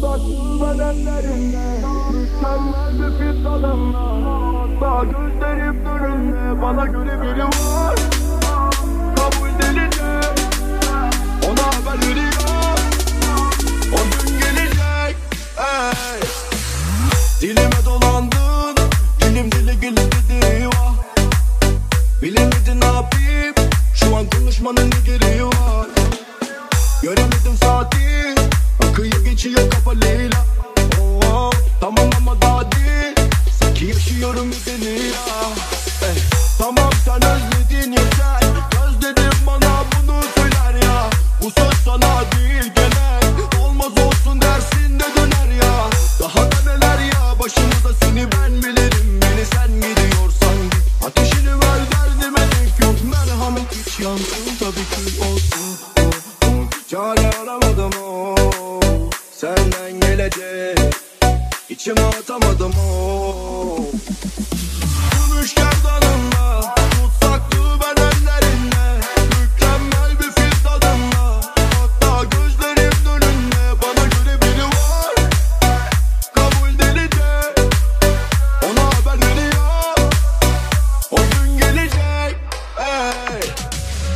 Uzaklığı bedenlerinde mükemmel bir fit adamla. Hatta gözlerim önünde bana göre biri var. Kabul delice ona haber veriyor. O gün gelecek ey. Dilime dolandın, dilim dili gülü dedi vah. Bilemedin ne yapayım, şu an konuşmanın ne gereği var. Göremedim saati, akıyor geçiyor kafa Leyla. Oh, tamam ama daha değil, sanki yaşıyorum bir dünya. Tamam sen özledin yeter, özledim bana bunu söyler ya. Bu söz sana değil gelen, olmaz olsun dersin de döner ya. Daha da neler ya, başımıza seni ben bilirim. Beni sen gidiyorsan git, ateşini ver derdime denk yok. Merhamet hiç yansın tabii ki olsun. Çare aramadım o, senden gelecek içime atamadım o. Gümüş gerdanınla, tutsaklığı bedenlerinde mükemmel bir fit tadınla. Hatta gözlerim önünde bana göre biri var. Kabul delice ona haber veriyor. O gün gelecek ey.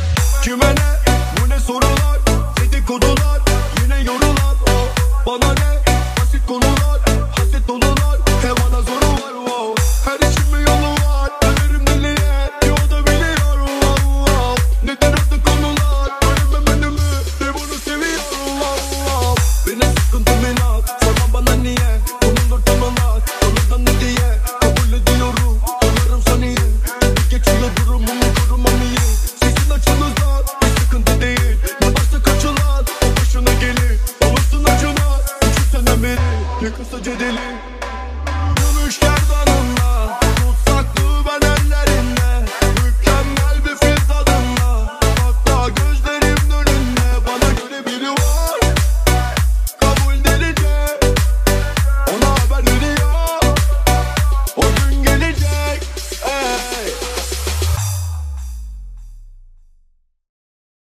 Kime ne, bu ne sorular, dedikodular, yine yorulan o. Bana ne